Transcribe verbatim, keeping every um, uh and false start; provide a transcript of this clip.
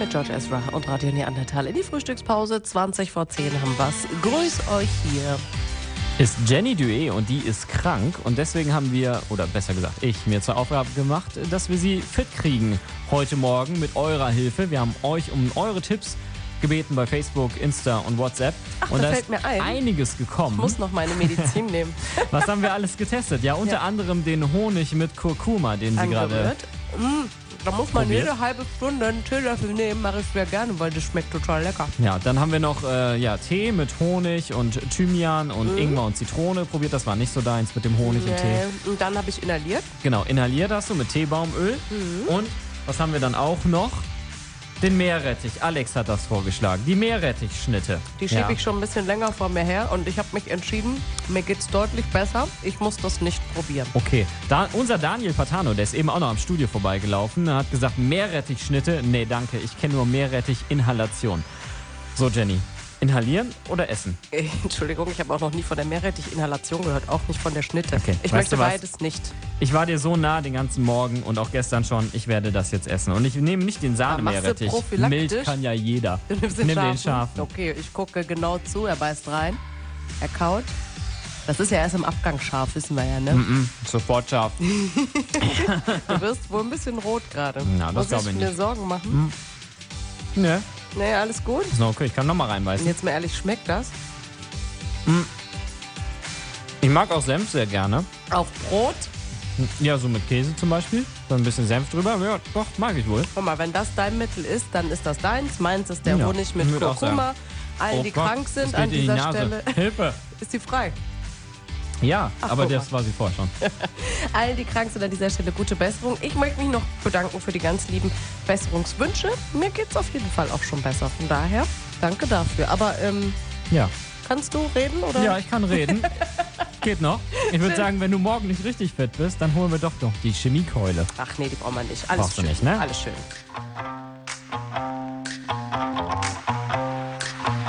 mit George Ezra und Radio Neandertal in die Frühstückspause. zwanzig vor zehn haben wir's. Grüß euch hier. Ist Jenny Duet und die ist krank und deswegen haben wir, oder besser gesagt ich, mir zur Aufgabe gemacht, dass wir sie fit kriegen heute Morgen mit eurer Hilfe. Wir haben euch um eure Tipps gebeten bei Facebook, Insta und WhatsApp. Ach, und da da fällt ist mir ein. einiges gekommen. Ich muss noch meine Medizin nehmen. Was haben wir alles getestet? Ja, unter Ja. anderem den Honig mit Kurkuma, den sie gerade... Angerührt. Mm, da muss man probiert. jede halbe Stunde einen Teelöffel nehmen. Mache ich sehr gerne, weil das schmeckt total lecker. Ja, dann haben wir noch äh, ja, Tee mit Honig und Thymian und Mhm. Ingwer und Zitrone probiert. Das war nicht so deins mit dem Honig und Tee. Nee. Und dann habe ich inhaliert. Genau, inhaliert hast du mit Teebaumöl. Mhm. Und was haben wir dann auch noch? Den Meerrettich. Alex hat das vorgeschlagen. Die Meerrettichschnitte. Die schiebe ja. ich schon ein bisschen länger vor mir her und ich habe mich entschieden, mir geht's deutlich besser. Ich muss das nicht probieren. Okay, da, unser Daniel Patano, der ist eben auch noch am Studio vorbeigelaufen, hat gesagt, Meerrettichschnitte, nee, danke, ich kenne nur Meerrettich-Inhalation. So, Jenny, inhalieren oder essen? Äh, Entschuldigung, ich habe auch noch nie von der Meerrettich-Inhalation gehört, auch nicht von der Schnitte. Okay, Ich weißt möchte du was? beides nicht. Ich war dir so nah den ganzen Morgen und auch gestern schon, ich werde das jetzt essen. Und ich nehme nicht den machst du Sahne-Meerrettich. prophylaktisch? Milch kann ja jeder. Du nimmst Nimm den den scharfen. scharfen. Okay, ich gucke genau zu, er beißt rein, er kaut. Das ist ja erst im Abgang scharf, wissen wir ja, ne? Mm, sofort scharf. Du wirst wohl ein bisschen rot gerade. Na, das Muss glaub ich ich mir nicht. Sorgen machen? Ne, Nee, alles gut. ist noch okay, ich kann nochmal Und reinbeißen. jetzt mal ehrlich, schmeckt das? Ich mag auch Senf sehr gerne. Auf Brot? Ja, so mit Käse zum Beispiel. So ein bisschen Senf drüber. Ja, doch, mag ich wohl. Guck mal, wenn das dein Mittel ist, dann ist das deins. Meins ist der Ja, Honig mit ich würd auch Kurkuma. Allen, Oh die Gott, krank es sind, geht an in die dieser Nase. Stelle Hilfe. ist sie frei. Ja, Ach, aber guck das war sie vorher schon. Allen, die krank sind, an dieser Stelle gute Besserung. Ich möchte mich noch bedanken für die ganz lieben Besserungswünsche. Mir geht's auf jeden Fall auch schon besser. Von daher, danke dafür. Aber ähm, Ja. kannst du reden? Oder? Ja, ich kann reden. Geht noch. Ich würde sagen, wenn du morgen nicht richtig fit bist, dann holen wir doch noch die Chemiekeule. Ach nee, die brauchen wir nicht. Alles Brauchst du schön. nicht, ne? Alles schön.